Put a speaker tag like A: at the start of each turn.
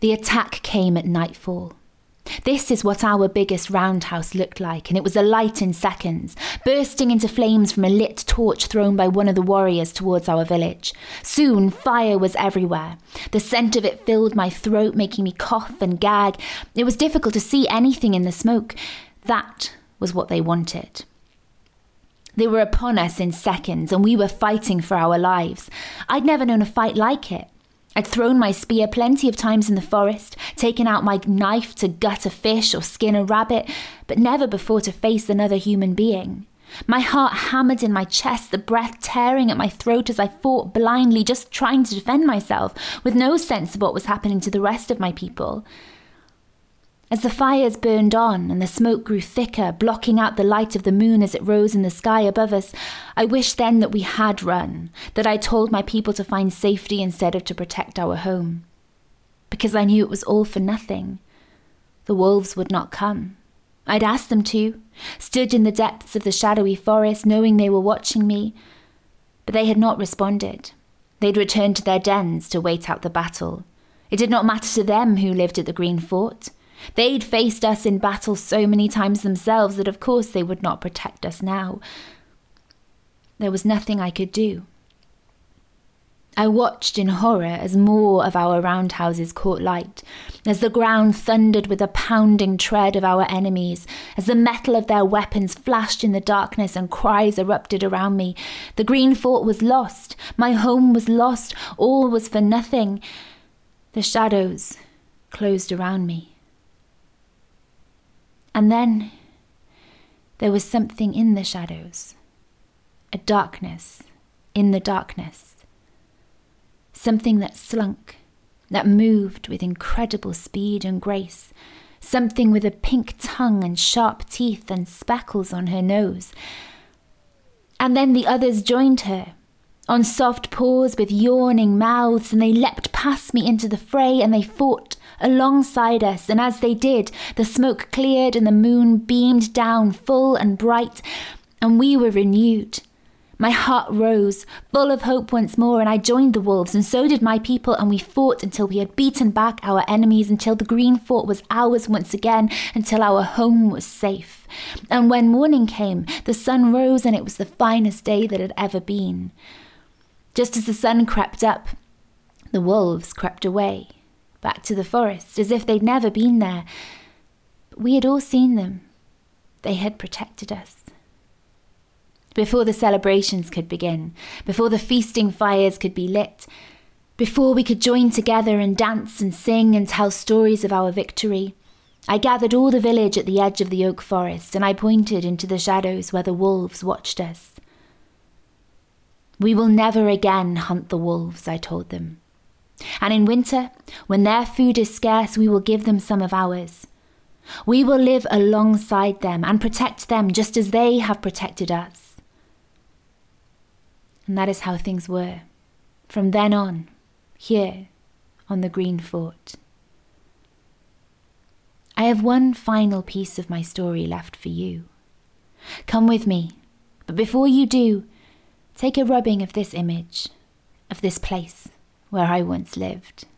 A: The attack came at nightfall. This is what our biggest roundhouse looked like, and it was alight in seconds, bursting into flames from a lit torch thrown by one of the warriors towards our village. Soon, fire was everywhere. The scent of it filled my throat, making me cough and gag. It was difficult to see anything in the smoke. That was what they wanted. They were upon us in seconds, and we were fighting for our lives. I'd never known a fight like it. I'd thrown my spear plenty of times in the forest, taken out my knife to gut a fish or skin a rabbit, but never before to face another human being. My heart hammered in my chest, the breath tearing at my throat as I fought blindly, just trying to defend myself, with no sense of what was happening to the rest of my people. As the fires burned on and the smoke grew thicker, blocking out the light of the moon as it rose in the sky above us, I wished then that we had run, that I told my people to find safety instead of to protect our home. Because I knew it was all for nothing. The wolves would not come. I'd asked them to, stood in the depths of the shadowy forest, knowing they were watching me, but they had not responded. They'd returned to their dens to wait out the battle. It did not matter to them who lived at the Green Fort. They'd faced us in battle so many times themselves that of course they would not protect us now. There was nothing I could do. I watched in horror as more of our roundhouses caught light, as the ground thundered with the pounding tread of our enemies, as the metal of their weapons flashed in the darkness and cries erupted around me. The Green Fort was lost. My home was lost. All was for nothing. The shadows closed around me. And then there was something in the shadows, a darkness in the darkness, something that slunk, that moved with incredible speed and grace, something with a pink tongue and sharp teeth and speckles on her nose. And then the others joined her, on soft paws with yawning mouths, and they leapt past me into the fray, and they fought alongside us, and as they did, the smoke cleared and the moon beamed down full and bright, and we were renewed. My heart rose, full of hope once more, and I joined the wolves, and so did my people, and we fought until we had beaten back our enemies, until the Green Fort was ours once again, until our home was safe. And when morning came, the sun rose, and it was the finest day that had ever been. Just as the sun crept up, the wolves crept away, back to the forest, as if they'd never been there. But we had all seen them. They had protected us. Before the celebrations could begin, before the feasting fires could be lit, before we could join together and dance and sing and tell stories of our victory, I gathered all the village at the edge of the oak forest, and I pointed into the shadows where the wolves watched us. We will never again hunt the wolves, I told them. And in winter, when their food is scarce, we will give them some of ours. We will live alongside them and protect them just as they have protected us. And that is how things were, from then on, here on the Green Fort. I have one final piece of my story left for you. Come with me, but before you do, take a rubbing of this image, of this place where I once lived.